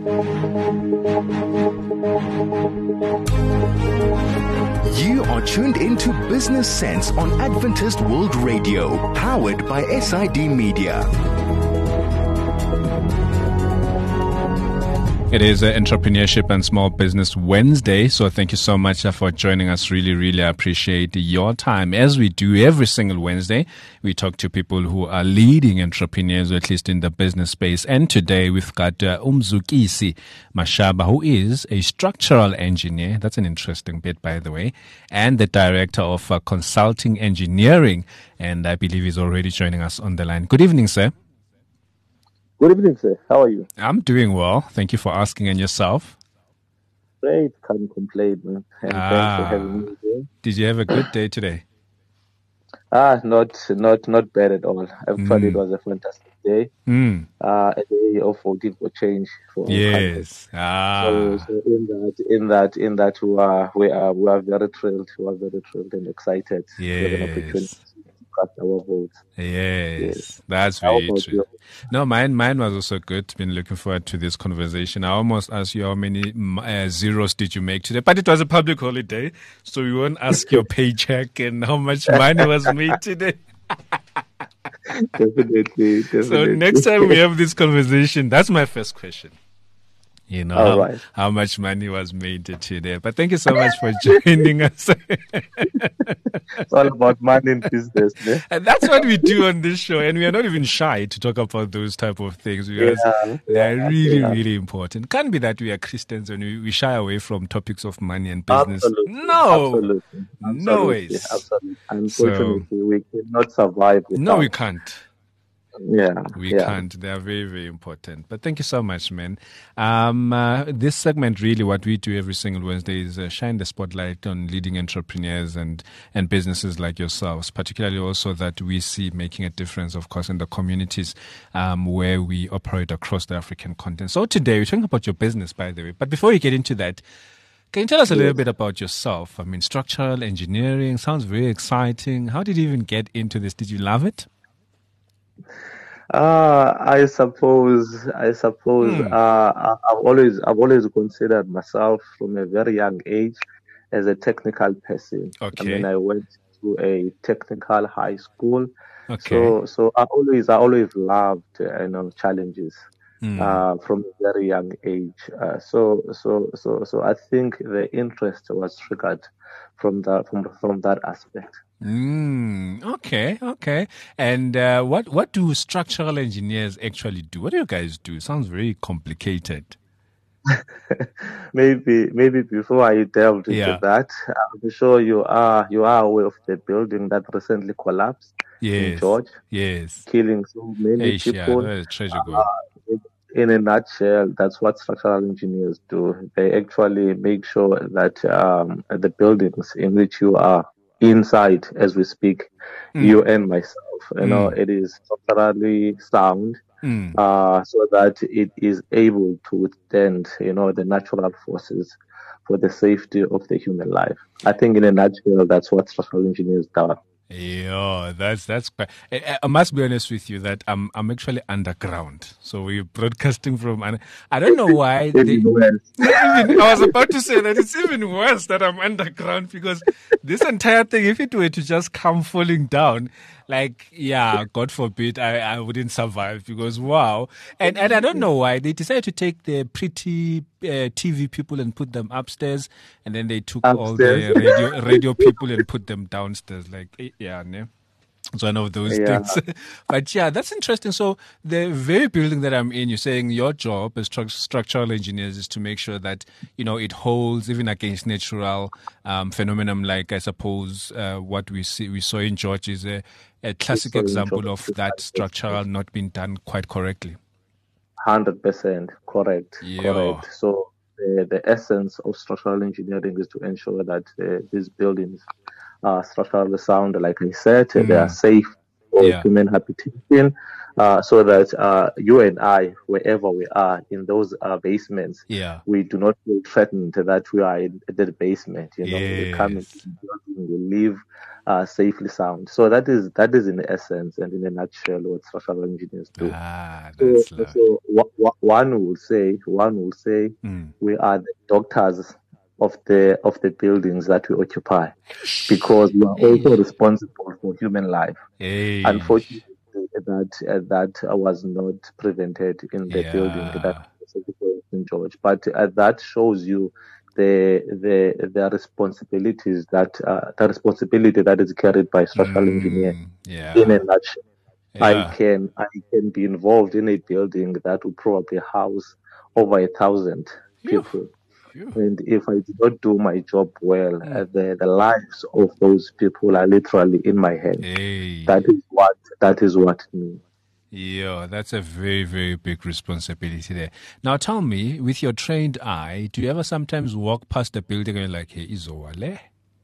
You are tuned into Business Sense on Adventist World Radio, powered by SID Media. It is Entrepreneurship and Small Business Wednesday, so thank you so much for joining us. Really appreciate your time. As we do every single Wednesday, we talk to people who are leading entrepreneurs, or at least in the business space. And today we've got Umzukisi Mashaba, who is a structural engineer. That's an interesting bit, by the way, and the director of consulting engineering. And I believe he's already joining us on the line. Good evening, sir. Good evening, sir. How are you? I'm doing well. Thank you for asking. And yourself? Great. Can't complain, man. And thanks for having me here. Did you have a good day today? Not bad at all. Actually, it was a fantastic day. A day of voting for change for our country. So in that we are very thrilled. We are very thrilled and excited to have an opportunity to cast our votes. Yes, that's very true. No, mine was also good. Been looking forward to this conversation. I almost asked you how many zeros did you make today, but it was a public holiday, so we won't ask your paycheck and how much money was made today. Definitely. So next time we have this conversation, that's my first question. You know, how much money was made today. But thank you so much for joining us. It's all about money in business. Eh? And that's what we do on this show. And we are not even shy to talk about those type of things because they are really important. Can't be that we are Christians and we shy away from topics of money and business. Absolutely. No ways. Absolutely. Unfortunately, we cannot survive without. No, we can't. We can't. They are very important. But thank you so much, man. This segment, really, what we do every single Wednesday is shine the spotlight on leading entrepreneurs and businesses like yourselves, particularly also that we see making a difference, of course, in the communities where we operate across the African continent. So today, we're talking about your business, by the way. But before we get into that, can you tell us a little bit about yourself? I mean, structural engineering sounds very exciting. How did you even get into this? Did you love it? I suppose. I've always considered myself from a very young age as a technical person. Okay. I mean, I went to a technical high school. Okay. So I always loved challenges from a very young age. So I think the interest was triggered from that aspect. Okay. And what do structural engineers actually do? What do you guys do? It sounds very complicated. Maybe before I delved into that, I'm sure you are aware of the building that recently collapsed in George. Yes. Killing so many people. In a nutshell, that's what structural engineers do. They actually make sure that the buildings in which you are inside as we speak, you and myself, it is structurally sound, so that it is able to withstand, the natural forces for the safety of the human life. I think in a nutshell, that's what structural engineers do. Yeah, that's quite. I must be honest with you that I'm actually underground. So we're broadcasting from. I don't know why. I was about to say that it's even worse that I'm underground because this entire thing, if it were to just come falling down, God forbid, I wouldn't survive because wow. And I don't know why they decided to take the pretty TV people and put them upstairs, and then they took all the radio people and put them downstairs. It's one of those things. But that's interesting. So the very building that I'm in, you're saying your job as structural engineers is to make sure that, it holds even against natural phenomenon like, I suppose, what we saw in George is a classic example of that structural not being done quite correctly. 100% correct. Correct. So the essence of structural engineering is to ensure that these buildings are structurally sound, like I said, they are safe for human habitation, so that you and I, wherever we are in those basements, we do not feel threatened that we are in the basement. We come into the building, we live safely sound. So that is in essence and in a nutshell what structural engineers do. So one will say we are the doctors of the buildings that we occupy, because we are also responsible for human life. Unfortunately, that was not prevented in the building that in George, but that shows you the responsibilities the responsibility that is carried by structural engineer. In a nutshell, I can be involved in a building that will probably house over 1,000 people. And if I do not do my job well, the lives of those people are literally in my hands. That is what it means. Yeah, that's a very, very big responsibility there. Now tell me, with your trained eye, do you ever sometimes walk past the building and you're like, hey, Izowale?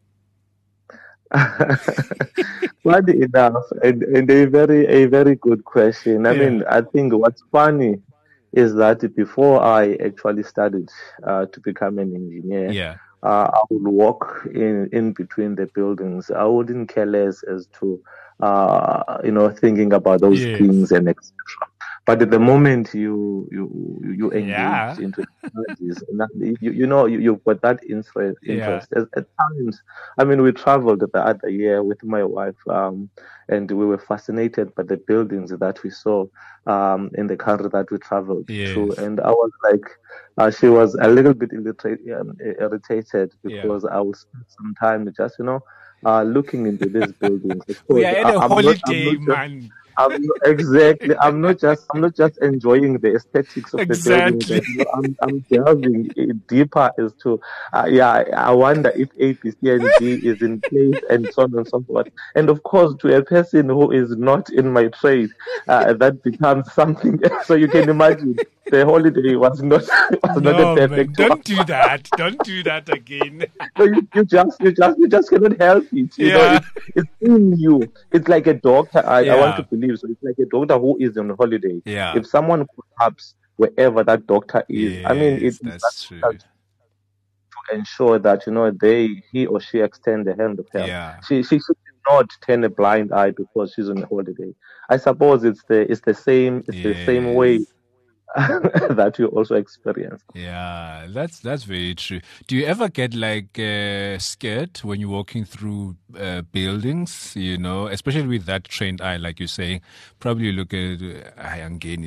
Funny enough, and a very good question. I mean, I think what's funny is that before I actually studied to become an engineer, I would walk in between the buildings. I wouldn't care less as to thinking about those things and etc. But at the moment you engage into technologies, you've got that interest. At times, I mean, we traveled the other year with my wife, and we were fascinated by the buildings that we saw in the country that we traveled to. And I was like, she was a little bit irritated because I would spend some time just, looking into these buildings. We are at a holiday, man. Exactly. I'm not just enjoying the aesthetics of the building. I'm delving deeper as to, I wonder if A, B, C, and D is in place, and so on and so forth. And of course, to a person who is not in my trade, that becomes something. So you can imagine the holiday was not a perfect. Man, don't do that. Don't do that again. So you just cannot help it. It's in you. It's like a doctor. I want to believe. So it's like a doctor who is on holiday. If someone perhaps wherever that doctor is, I mean, that's true. To ensure that he or she extend the hand of help. She should not turn a blind eye because she's on holiday. I suppose it's the same way that you also experience. Yeah, that's very true. Do you ever get scared when you're walking through buildings, especially with that trained eye, like you're saying? Probably look at Ayangeni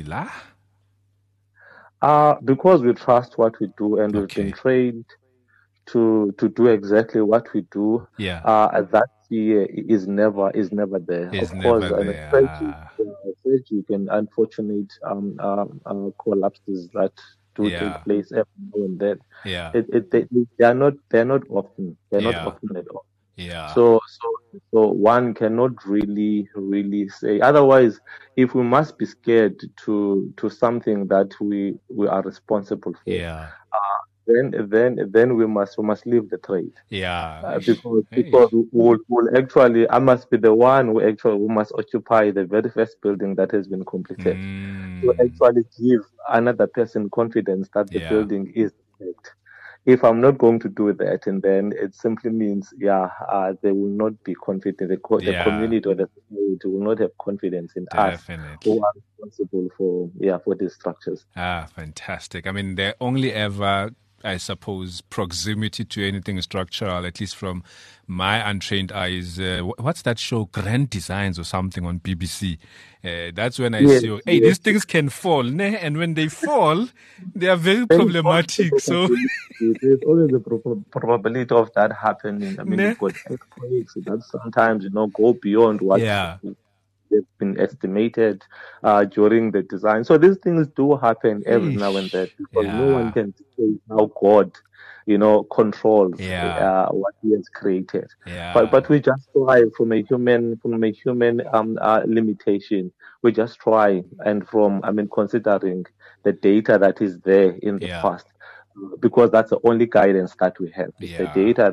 la. Because we trust what we do and we've been trained to do exactly what we do. That fear is never there. Of course, you can unfortunate collapses that do take place every now and then. They're not often. They're not often at all. So one cannot really say. Otherwise, if we must be scared to something that we are responsible for, then we must leave the trade. Because we'll actually, I must be the one who must occupy the very first building that has been completed. To actually give another person confidence that the building is correct. If I'm not going to do that, and then it simply means, they will not be confident. The community or the society will not have confidence in us who are responsible for these structures. Fantastic. I mean, they're only ever, I suppose, proximity to anything structural, at least from my untrained eyes. What's that show, Grand Designs or something on BBC? That's when I see, these things can fall, and when they fall, they are very problematic. So there's always the probability of that happening. I mean, you've got earthquakes that sometimes go beyond what they've been estimated during the design. So these things do happen every now and then, because no one can say how God controls what He has created. But we just try from a human limitation. We just try, and considering the data that is there in the past, because that's the only guidance that we have. It's the data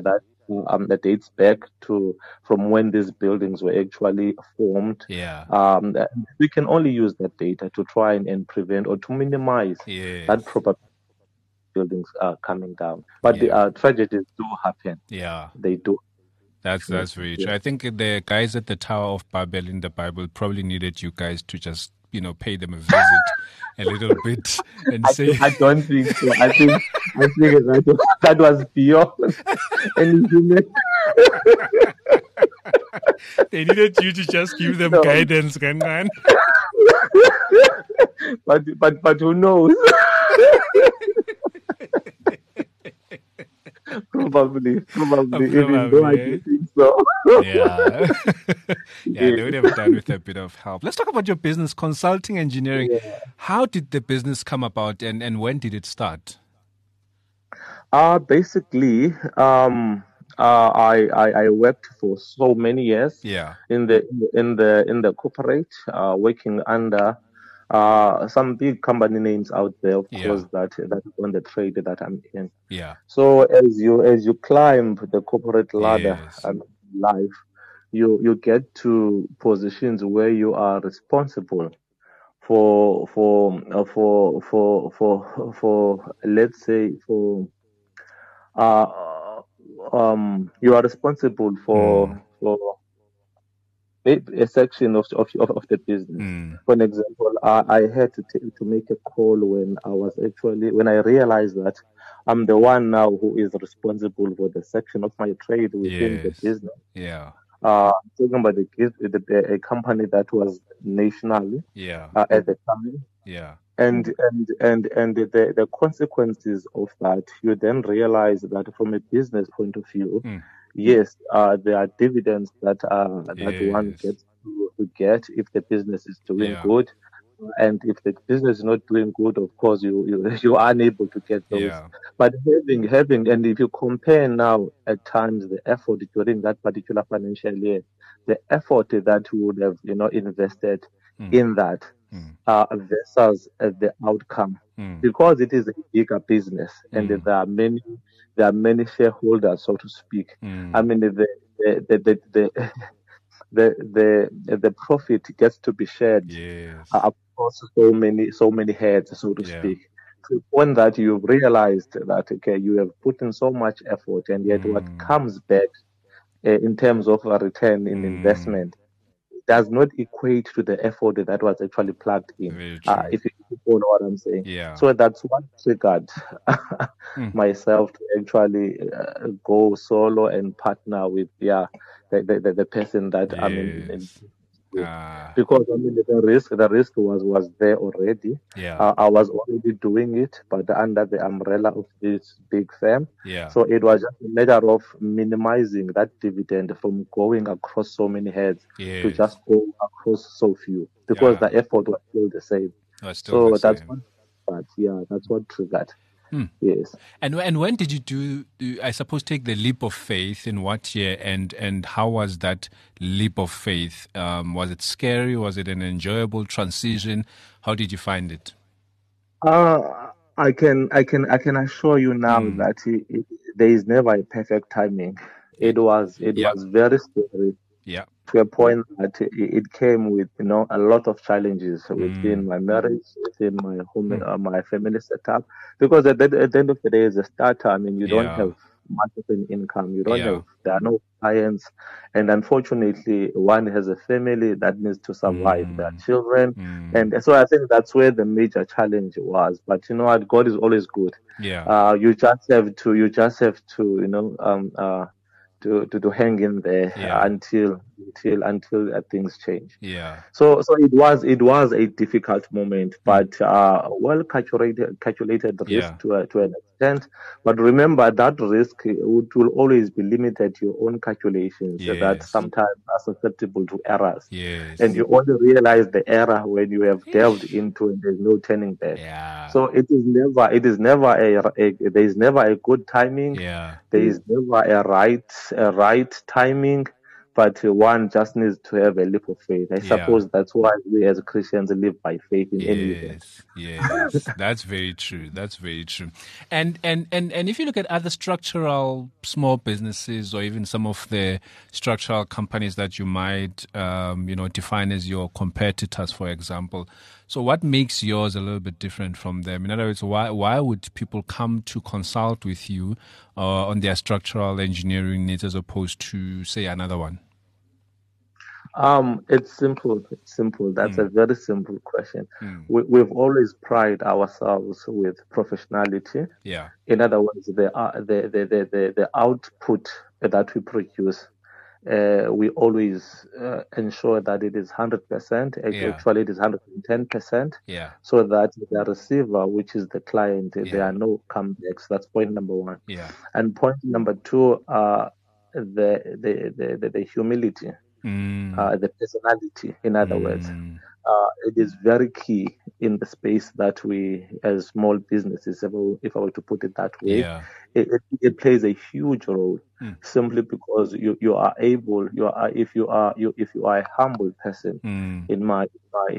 that dates back to from when these buildings were actually formed. Yeah. We can only use that data to try and prevent or to minimize that probability buildings coming down. But the tragedies do happen. Yeah. They do. That's very true. I think the guys at the Tower of Babel in the Bible probably needed you guys to just, pay them a visit a little bit and say. I don't think so. I think that was beyond anything. They needed you to just give them guidance, Gangan. But who knows? Probably. Even though I don't think so. Yeah. They would have done with a bit of help. Let's talk about your business, consulting engineering. Yeah. How did the business come about and when did it start? Basically, I worked for so many years. Yeah. In the corporate, working under some big company names out there, of course, that on the trade that I'm in. Yeah. So as you climb the corporate ladder and life, you get to positions where you are responsible for let's say you are responsible for a section of the business. For an example, I had to make a call when I realized that I'm the one now who is responsible for the section of my trade within the business. Yeah. Talking about a company that was nationally at the time. Yeah. And the consequences of that, you then realize that from a business point of view, yes, there are dividends that one gets to get if the business is doing good, and if the business is not doing good, of course you are unable to get those. Yeah. But having, and if you compare now at times the effort during that particular financial year, the effort that you would have invested in that. Versus the outcome, because it is a bigger business and there are many shareholders, so to speak. I mean, the profit gets to be shared across so many heads, so to speak. To the point that you've realized that you have put in so much effort, and yet what comes back in terms of a return in investment does not equate to the effort that was actually plugged in. If you know what I'm saying. Yeah. So that's what triggered myself to actually go solo and partner with the person that I'm in. Because the risk was there already. I was already doing it, but under the umbrella of this big firm. So it was just a matter of minimizing that dividend from going across so many heads to just go across so few, because the effort was still the same. That's what triggered. Yes. And when did you I suppose, take the leap of faith? In what year? And how was that leap of faith? Was it scary? Was it an enjoyable transition? How did you find it? I can assure you now that there is never a perfect timing. It was very scary. Yeah. To a point that it came with a lot of challenges within my marriage, within my home, my family setup. Because at the end of the day, as a starter, you don't have much of an income. You don't have. There are no clients, and unfortunately, one has a family that needs to survive. Their children, and so I think that's where the major challenge was. But you know what? God is always good. Yeah. You just have to to hang in there until things change. Yeah. So it was a difficult moment, but well calculated risk to an extent. But remember, that risk will always be limited to your own calculations that sometimes are susceptible to errors. Yes. And you only realize the error when you have delved into it. There's no turning back. Yeah. So there is never a good timing. Yeah. There is never a right timing. but one just needs to have a leap of faith. I suppose that's why we as Christians live by faith in any event. Yes, that's very true. That's very true. And if you look at other structural small businesses, or even some of the structural companies that you might, define as your competitors, for example. So what makes yours a little bit different from them? In other words, why would people come to consult with you on their structural engineering needs as opposed to, say, another one? It's simple. That's a very simple question. We've always prided ourselves with professionality. Yeah. In other words, the output that we produce, we always ensure that it is 100%. Actually, it is 110%. Yeah. So that the receiver, which is the client, there are no comebacks. That's point number one. Yeah. And point number two, the humility. The personality, in other words. It is very key in the space that we, as small businesses, if I were to put it that way, it plays a huge role. Simply because you are able, if you are a humble person, in my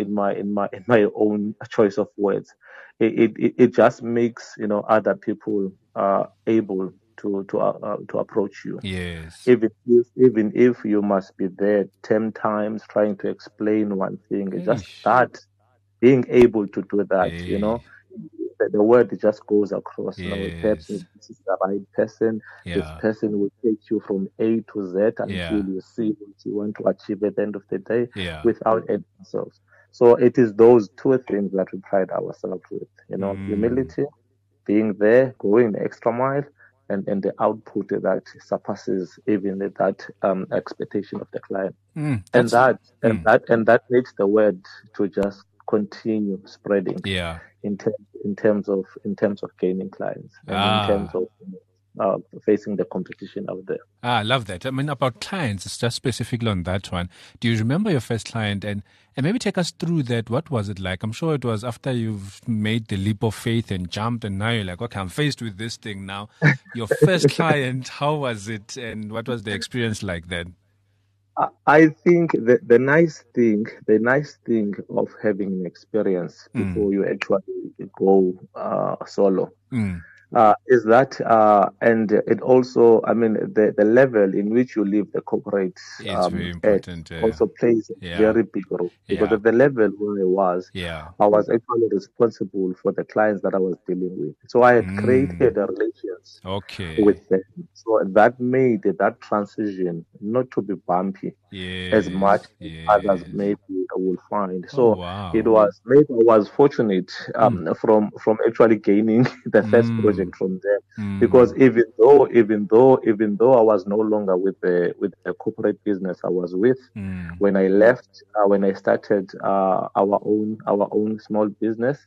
own choice of words, it just makes other people able to approach you. Yes. Even if you must be there 10 times trying to explain one thing, just that being able to do that, the word just goes across. Perhaps this is the right person. This person will take you from A to Z until you see what you want to achieve at the end of the day without adding themselves. So it is those two things that we pride ourselves with, humility, being there, going the extra mile, and the output that surpasses even that expectation of the client. And that makes the word to just continue spreading. In terms of gaining clients and in terms of facing the competition out there. I love that. I mean, about clients, it's just specifically on that one. Do you remember your first client? And maybe take us through that. What was it like? I'm sure it was after you've made the leap of faith and jumped, and now you're like, okay, I'm faced with this thing now. Your first client, how was it? And what was the experience like then? I think the nice thing of having an experience before you actually go solo is that, and it also, I mean, the level in which you live the corporate very important, also plays a very big role. Because at the level where I was actually responsible for the clients that I was dealing with. So I had created a relations with them. So that made that transition not to be bumpy as much as others maybe will find. So I was fortunate from actually gaining the first project from them, because even though I was no longer with the corporate business I was with, when I left, when I started our own small business,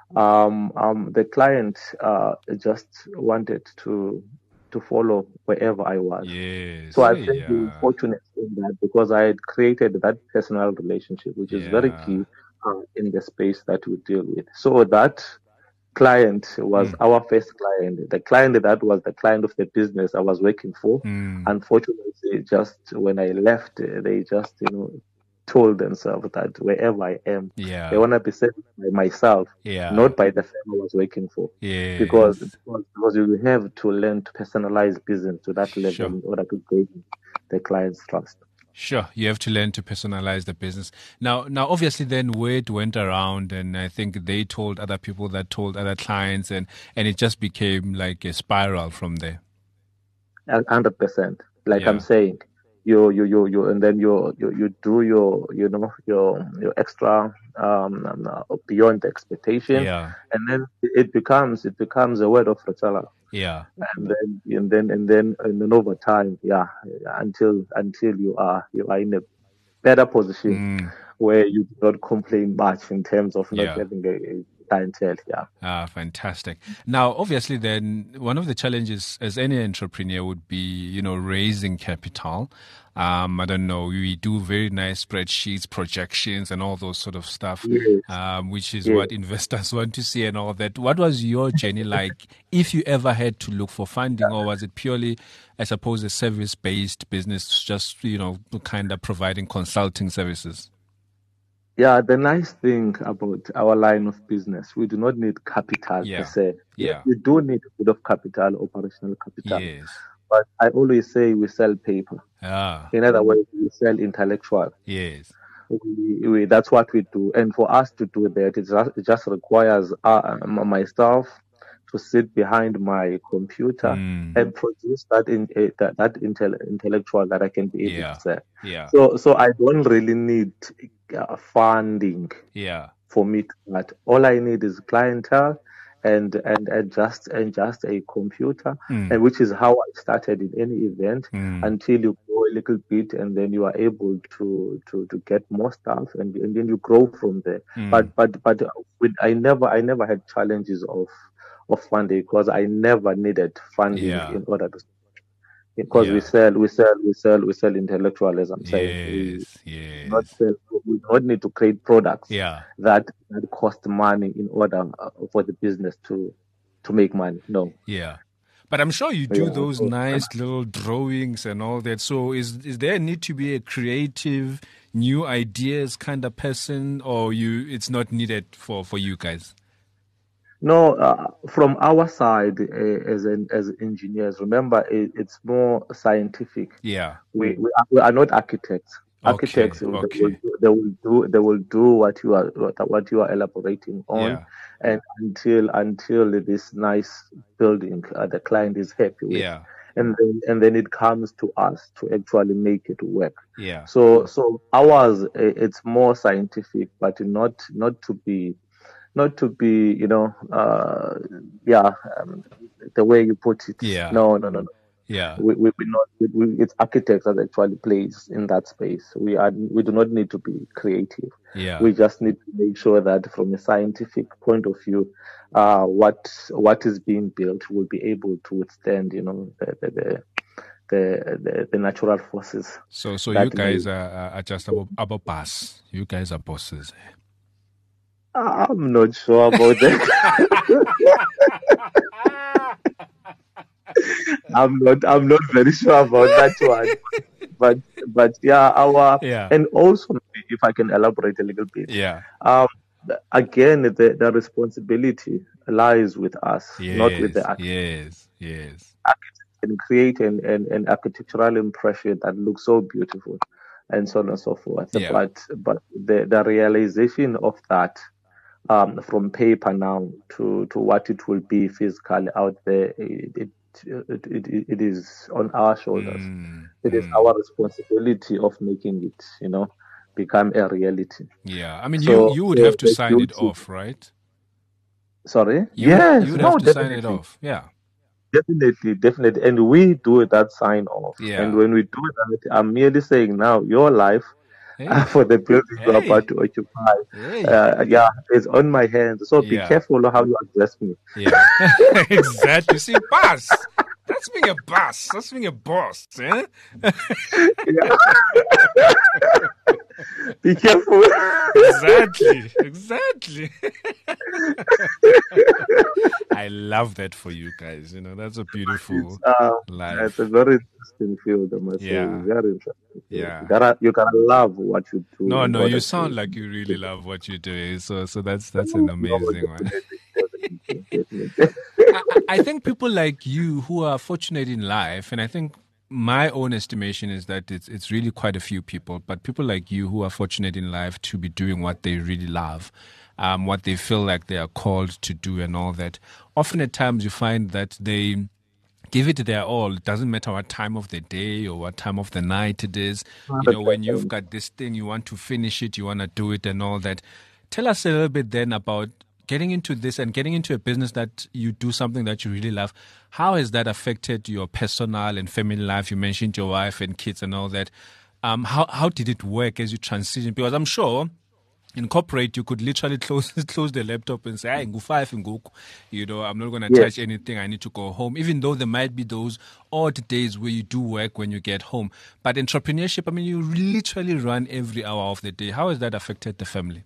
the client just wanted to follow wherever I was. So I think we were fortunate in that, because I had created that personal relationship, which is very key in the space that we deal with. So that client was our first client, the client that was the client of the business I was working for. Unfortunately, just when I left, they just told themselves that wherever I am, they want to be saved by myself, not by the firm I was working for. Because you have to learn to personalize business to that level in order to gain the client's trust. Sure, you have to learn to personalize the business. Now, obviously, then word went around, and I think they told other people that told other clients, and it just became like a spiral from there. 100%. Like I'm saying, you and then you do your extra beyond the expectation, and then it becomes a word of referral. And then over time, until you are in a better position where you do not complain much in terms of not having clientele. Yeah. Ah, fantastic. Now, obviously, then one of the challenges as any entrepreneur would be, raising capital. I don't know. We do very nice spreadsheets, projections, and all those sort of stuff, Yes. which is Yes. what investors want to see and all that. What was your journey like? If you ever had to look for funding, or was it purely, I suppose, a service-based business, just kind of providing consulting services? Yeah, the nice thing about our line of business, we do not need capital per se. Yeah. We do need a bit of capital, operational capital. Yes. But I always say we sell paper. Ah. In other words, we sell intellectual. Yes. That's what we do. And for us to do that, it just requires myself to sit behind my computer and produce that intellectual that I can be able to sell. Yeah. So I don't really need funding for me to start. All I need is clientele and just a computer, and which is how I started in any event until you grow a little bit, and then you are able to get more stuff, and then you grow from there. But I never had challenges of funding, because I never needed funding in order to. Because we sell intellectual, as I'm saying. We don't need to create products that cost money in order for the business to make money. No. Yeah. But I'm sure you do those nice little drawings and all that. So is there a need to be a creative, new ideas kind of person, or it's not needed for you guys? No, from our side as engineers, remember it's more scientific. Yeah, we are not architects. Architects, okay. They will do what you are elaborating on, and until this nice building the client is happy with. Yeah. And then it comes to us to actually make it work. Yeah. So ours, it's more scientific, but not to be, the way you put it. Yeah. No. Yeah. It's architects that actually plays in that space. We do not need to be creative. Yeah. We just need to make sure that from a scientific point of view, what is being built will be able to withstand, the natural forces. So you guys are just about boss. You guys are bosses. I'm not sure about that. I'm not very sure about that one. But and also, if I can elaborate a little bit. Yeah. Again, the responsibility lies with us, not with the architect. Yes. Architects can create an architectural impression that looks so beautiful, and so on and so forth. Yeah. But the realization of that, from paper now to what it will be physically out there, it is on our shoulders. It is our responsibility of making it, become a reality. Yeah, I mean, you would have to sign it off, right? Sorry? Yes. You would have to sign it off. Yeah. Definitely. And we do that sign off. Yeah. And when we do that, I'm merely saying now your life for the building you're about to occupy. It's on my hands. So be careful how you address me. Yeah. Exactly. See, boss. That's being a boss. That's being a boss. Eh? Be careful. Exactly. I love that for you guys. That's a beautiful life. It's a very interesting field, I must say. Very interesting. Yeah. You gotta love what you do. No, you sound like you really love what you're doing. So that's an amazing one. I think people like you who are fortunate in life, and I think my own estimation is that it's really quite a few people, but people like you who are fortunate in life to be doing what they really love, what they feel like they are called to do and all that. Often at times you find that they give it their all. It doesn't matter what time of the day or what time of the night it is. When you've got this thing, you want to finish it, you want to do it and all that. Tell us a little bit then about getting into this and getting into a business that you do something that you really love. How has that affected your personal and family life? You mentioned your wife and kids and all that. How did it work as you transitioned? Because I'm sure in corporate, you could literally close the laptop and say, I'm not going to touch anything. I need to go home, even though there might be those odd days where you do work when you get home. But entrepreneurship, I mean, you literally run every hour of the day. How has that affected the family?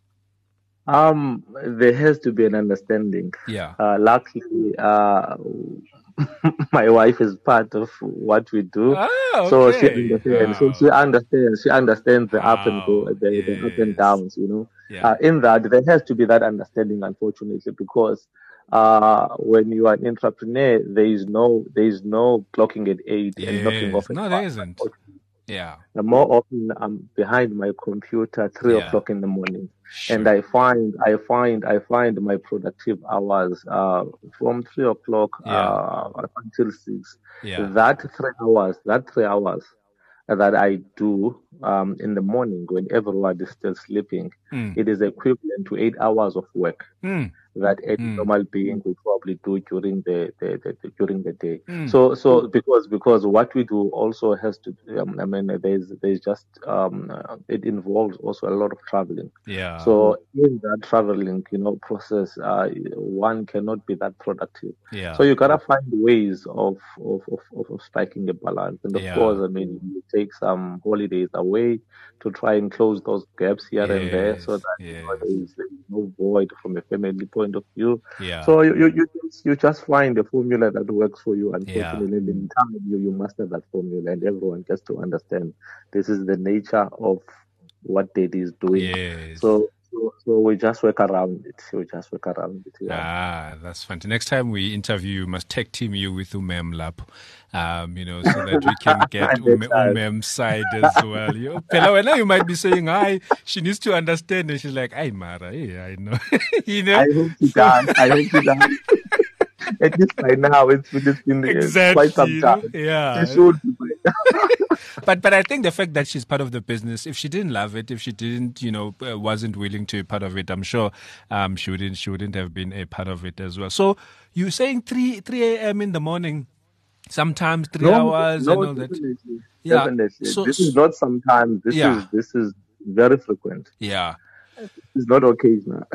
There has to be an understanding. Yeah. Luckily, my wife is part of what we do, okay. So she understands. So she understands. She understands the up and go, the up and downs. In that there has to be that understanding, unfortunately, because when you are an entrepreneur, there is no clocking at 8 and knocking off at 5. No, there isn't. Yeah. More often, I'm behind my computer 3 o'clock in the morning. Sure. And I find my productive hours from 3 o'clock until 6. Yeah. That 3 hours that I do in the morning when everyone is still sleeping, it is equivalent to 8 hours of work that a normal being would probably do during the day. So because what we do also has to, there's just it involves also a lot of traveling. Yeah. So in that traveling, process, one cannot be that productive. Yeah. So you gotta find ways of striking a balance, and of course, you take some holidays away to try and close those gaps here and there, so that there is no void from a family point of view. Yeah. So you just find a formula that works for you. Unfortunately, in time you master that formula, and everyone gets to understand this is the nature of what Daddy is doing. Yes. So we just work around it. That's fantastic. Next time we interview, you must tag team you with Umem Lap, so that we can get Umem's side as well. Pela, now you might be saying, "Hi, she needs to understand," and she's like, "Hey, Mara, I know." I hope she does. At least by now, it's been quite some time. Yeah. She should be. But I think the fact that she's part of the business, if she didn't love it, if she didn't, wasn't willing to be part of it, I'm sure she wouldn't have been a part of it as well. So you're saying 3 a.m. in the morning, sometimes 3 hours and all that. Definitely. So, this is not sometimes. This is very frequent. Yeah. It's not occasional.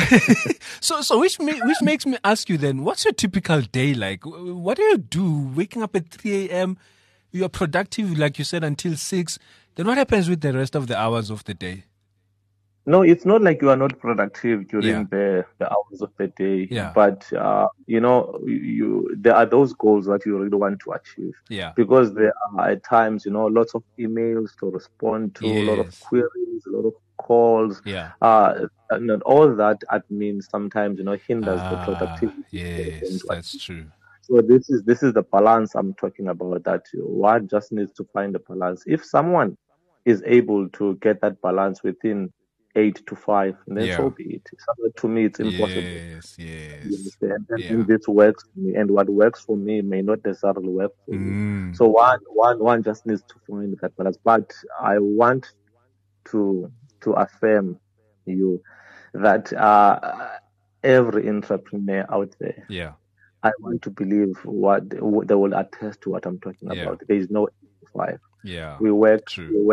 So which makes me ask you then, what's your typical day like? What do you do? Waking up at 3 a.m., you're productive, like you said, until 6. Then what happens with the rest of the hours of the day? No, it's not like you are not productive during the hours of the day. Yeah. But, there are those goals that you really want to achieve. Yeah. Because there are at times, lots of emails to respond to, a lot of queries, a lot of calls. Yeah. And all that admin sometimes, hinders the productivity. Yes, that's true. So this is the balance I'm talking about, that one just needs to find a balance. If someone is able to get that balance within 8 to 5, then so be it. So to me, it's impossible. Yes. And this works for me, and what works for me may not necessarily work for you. So one just needs to find that balance. But I want to affirm you that every entrepreneur out there, I want to believe what they will attest to what I'm talking about. There is no 5. Yeah. We work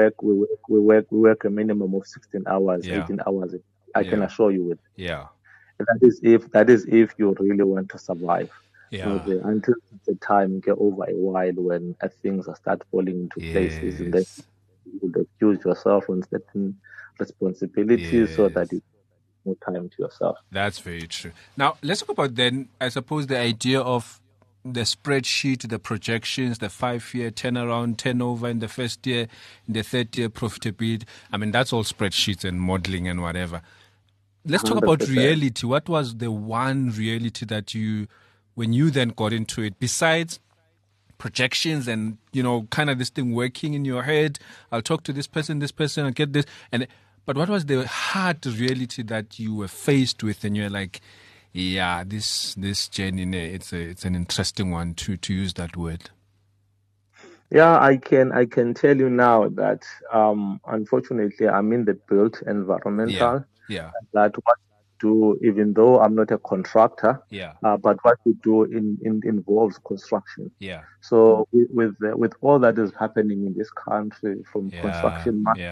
a minimum of 16 hours, 18 hours. I can assure you with. Yeah. That is if you really want to survive. Yeah. So until the time get over a while when things start falling into places, and then you would accuse yourself on certain responsibilities so that you more time to yourself. That's very true. Now, let's talk about then, I suppose, the idea of the spreadsheet, the projections, the 5-year turnaround, turnover in the first year, in the third year, profitability. I mean, that's all spreadsheets and modeling and whatever. Let's talk 100%. About reality. What was the one reality that when you then got into it, besides projections and, kind of this thing working in your head, I'll talk to this person, I'll get this, but what was the hard reality that you were faced with, and you're like, this journey, it's an interesting one to use that word. Yeah, I can tell you now that unfortunately I'm in the built environmental. Yeah. That what we do, even though I'm not a contractor. Yeah. But what we do involves construction. Yeah. So with all that is happening in this country, from construction market.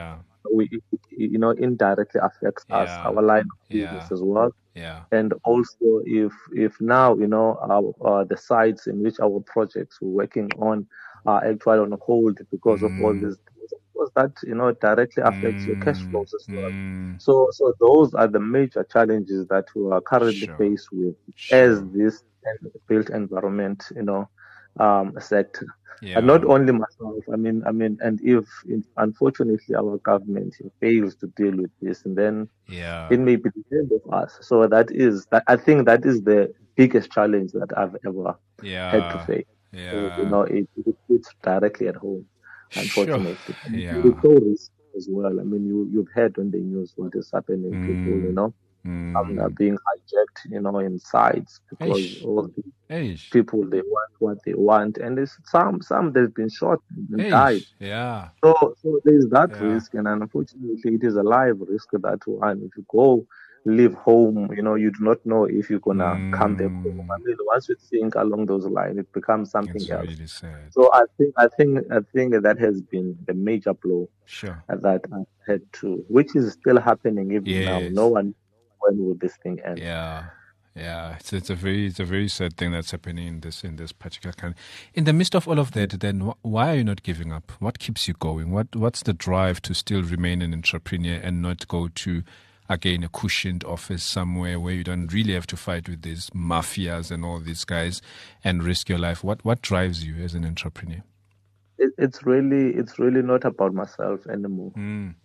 indirectly affects us, our line of business as well. Yeah. And also, if now, the sites in which our projects we're working on are actually on hold because of all this, of course, that directly affects your cash flows as well. So those are the major challenges that we are currently faced with as this built environment, sector. Yeah. And not only myself, and if unfortunately our government fails to deal with this, and then it may be the end of us. So I think that is the biggest challenge that I've ever had to face. Yeah. So, it's directly at home, unfortunately. Yeah. It's so risky as well. I mean, you've heard on the news what is happening, people, being hijacked, in sites because all the people, they want what they want, and there's some they've been shot and died. Yeah. So there's that risk, and unfortunately, it is a live risk that one. If you go leave home, you do not know if you're gonna come back home. I mean, once you think along those lines, it becomes something else. Really sad. So I think that has been the major blow. Sure. That I had to, which is still happening even now. No one. When will this thing end? Yeah. It's a very sad thing that's happening in this particular country. In the midst of all of that, then why are you not giving up? What keeps you going? What's the drive to still remain an entrepreneur and not go to, again, a cushioned office somewhere where you don't really have to fight with these mafias and all these guys and risk your life? What drives you as an entrepreneur? It's really not about myself anymore.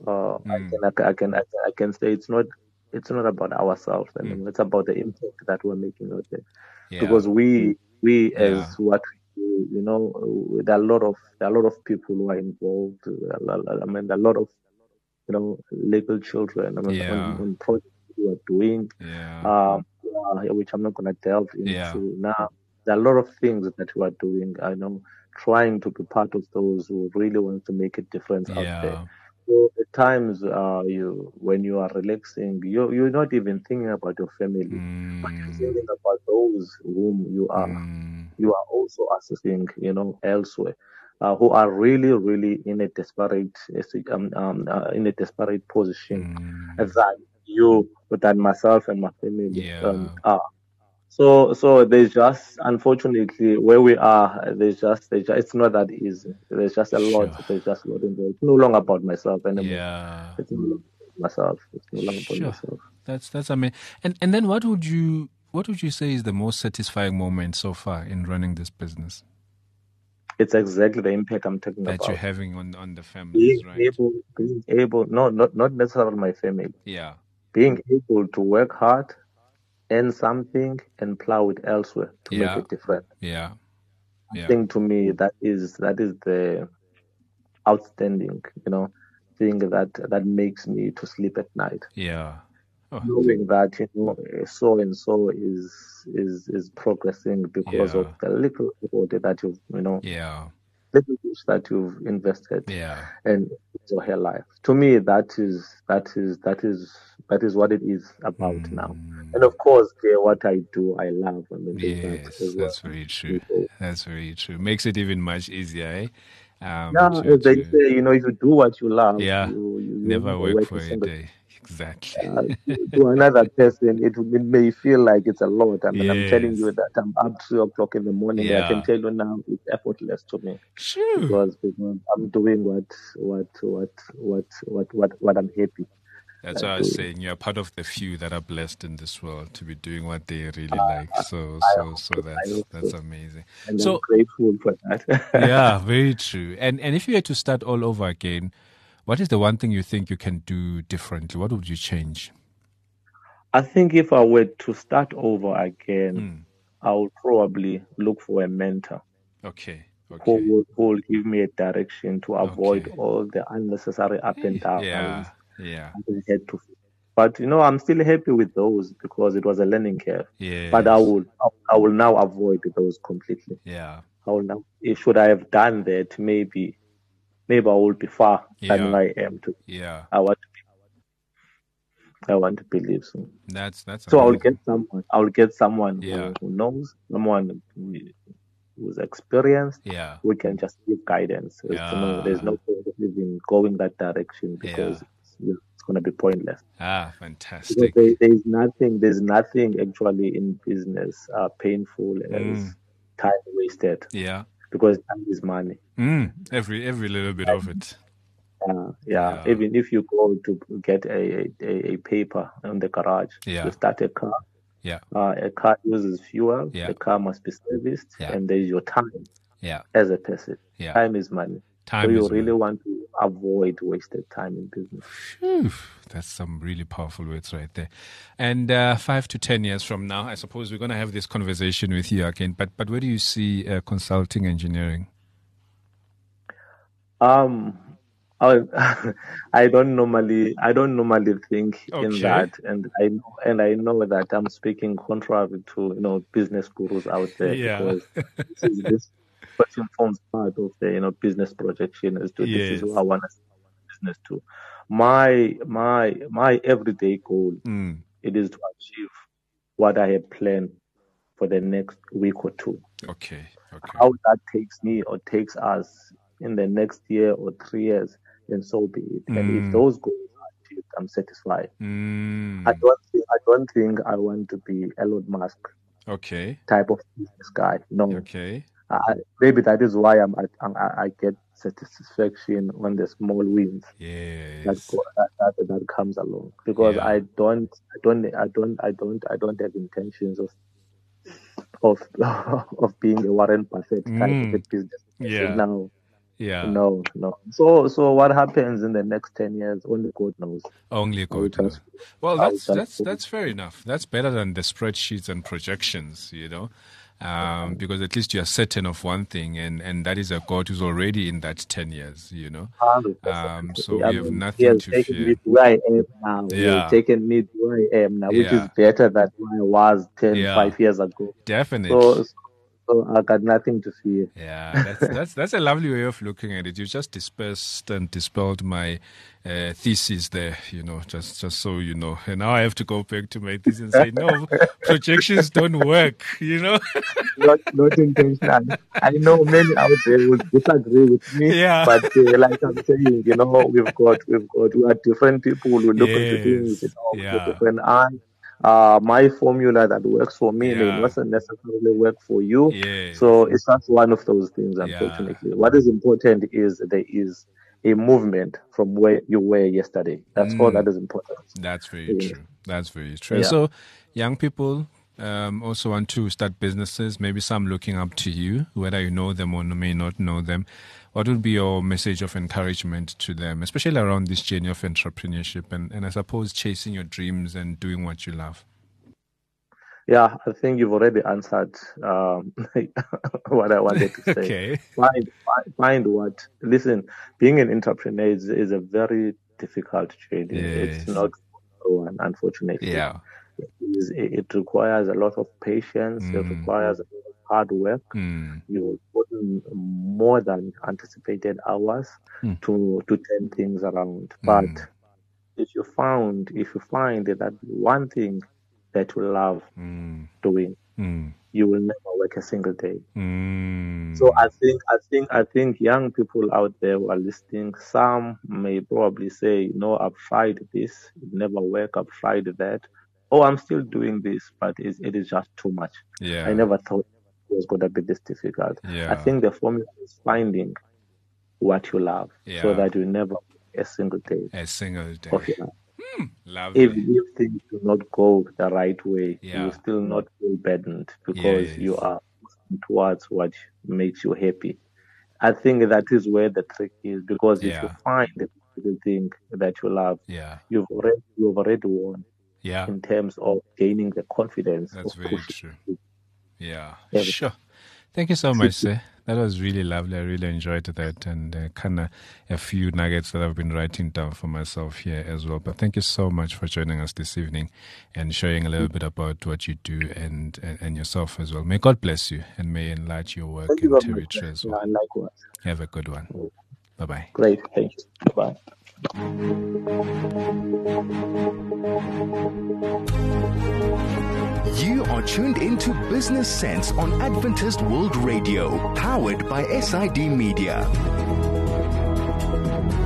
I can say it's not about ourselves anymore. It's about the impact that we're making out there. Yeah. Because we as what we do, there are a lot of people who are involved. I mean, a lot of legal children. On projects we are doing, which I'm not going to delve into now. There are a lot of things that we are doing. I know, trying to be part of those who really want to make a difference out there. So at times, when you are relaxing, you're not even thinking about your family, but you're thinking about those whom you are also assisting, elsewhere, who are really, really in a desperate position that myself and my family are. So there's just, unfortunately, where we are, it's not that easy. There's just a lot. There's just a lot involved. It's no longer about myself anymore. Yeah. It's no longer about myself. It's no longer about myself. That's amazing. And then what would you say is the most satisfying moment so far in running this business? It's exactly the impact I'm talking about. That you're having on the families, right? Being able, not necessarily my family. Yeah. Being able to work hard, earn something, and plow it elsewhere to make a difference. Yeah. I think to me that is the outstanding, thing that makes me to sleep at night. Yeah. Knowing that so and so is progressing because of the little effort that you've little bit that you've invested and into her life. To me, that is what it is about now. And of course, what I do, I love. I mean, that's very true. That's very true. Makes it even much easier, eh? As they say, if you do what you love, you never work for a day. Exactly. To another person, it may feel like it's a lot. I mean, I'm telling you that I'm up 3 o'clock in the morning. I can tell you now, it's effortless to me. Sure. Because I'm doing what I'm happy. That's what I was saying. You're part of the few that are blessed in this world to be doing what they really like. So that's amazing. And I'm grateful for that. Yeah, very true. And if you had to start all over again, what is the one thing you think you can do differently? What would you change? I think if I were to start over again, I would probably look for a mentor. Okay. Who will give me a direction to avoid all the unnecessary up and downs. Yeah. But I'm still happy with those because it was a learning curve. Yeah. But I will now avoid those completely. Yeah. I will now. Should I have done that? Maybe I will be far than I am today. Yeah. I want to believe so. That's so. I will get someone who knows, someone who's experienced. Yeah. We can just give guidance. There's no point of even going that direction because it's going to be pointless. Fantastic. There's nothing actually in business painful as time wasted. Yeah. Because time is money. Every little bit of it. Yeah. Even if you go to get a paper in the garage to start a car, a car uses fuel, the car must be serviced, and there's your time as a person. Time is money. So you really want to avoid wasted time in business. Whew, that's some really powerful words right there. And 5 to 10 years from now, I suppose we're going to have this conversation with you again. But where do you see consulting engineering? I don't normally think in that, and I know that I'm speaking contrary to business gurus out there because this question forms part of the business projection as to this is what I want to see business to. My everyday goal it is to achieve what I have planned for the next week or two. Okay. How that takes me or takes us in the next year or 3 years, then so be it. And if those goals are achieved, I'm satisfied. I don't think I want to be Elon Musk type of business guy. No. Okay. Maybe that is why I get satisfaction on the small wins that comes along, because I don't have intentions of being a Warren Buffett type of a business. No. So what happens in the next 10 years, only God knows. Only God knows. Well, that's fair enough. That's better than the spreadsheets and projections, because at least you are certain of one thing, and that is a God who's already in that 10 years, So we have nothing to fear. You've taken me to where I am now, which is better than where I was 5 years ago. Definitely. So I got nothing to fear. Yeah, that's a lovely way of looking at it. You just dispersed and dispelled my thesis there, just so you know. And now I have to go back to my thesis and say, no, projections don't work, Not intentional. I know many out there will disagree with me, but like I'm saying, we are different people who look into things, with a different eye. My formula that works for me may not necessarily work for you. So it's just one of those things, unfortunately. What is important is there is a movement from where you were yesterday. That's all that is important. That's very true. So young people also want to start businesses, maybe some looking up to you, whether you know them or may not know them. What would be your message of encouragement to them, especially around this journey of entrepreneurship and I suppose chasing your dreams and doing what you love? Yeah, I think you've already answered what I wanted to say. Find what. Listen, being an entrepreneur is a very difficult journey. It's not one, unfortunately. Yeah. It requires a lot of patience. It requires a lot of hard work. You will put in more than anticipated hours to turn things around. But if you find that one thing that you love doing, you will never work a single day. So I think young people out there who are listening, some may probably say, I've tried this, it never worked, I've tried that. Oh, I'm still doing this, but it is just too much. I never thought it was going to be this difficult. I think the formula is finding what you love so that you never work a single day. Of your life. Lovely. If things do not go the right way, you will still not feel burdened because you are moving towards what makes you happy. I think that is where the trick is, because if you find the thing that you love, you've already won. In terms of gaining the confidence. That's very true. Sure. Thank you so much, sir. That was really lovely. I really enjoyed that, and kind of a few nuggets that I've been writing down for myself here as well. But thank you so much for joining us this evening and sharing a little bit about what you do and yourself as well. May God bless you and may enlarge your work and territory as well. Likewise. Have a good one. Bye-bye. Great. Thank you. Bye. You are tuned into Business Sense on Adventist World Radio, powered by SID Media.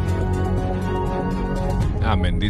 Amen.